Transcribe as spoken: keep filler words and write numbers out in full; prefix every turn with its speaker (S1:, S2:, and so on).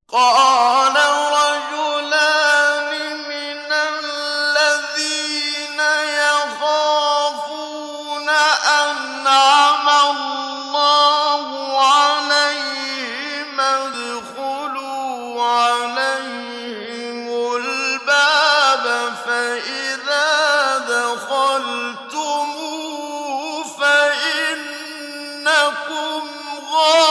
S1: قَالَ رَجُلَانِ مِنَ الَّذِينَ يَخَافُونَ أَنْعَمَ اللَّهُ عَلَيْهِمْ ادْخُلُوا عَلَيْهِمُ الْبَابَ فَإِذَا دَخَلْتُمُوهُ فَإِنَّكُمْ غَالِبُونَ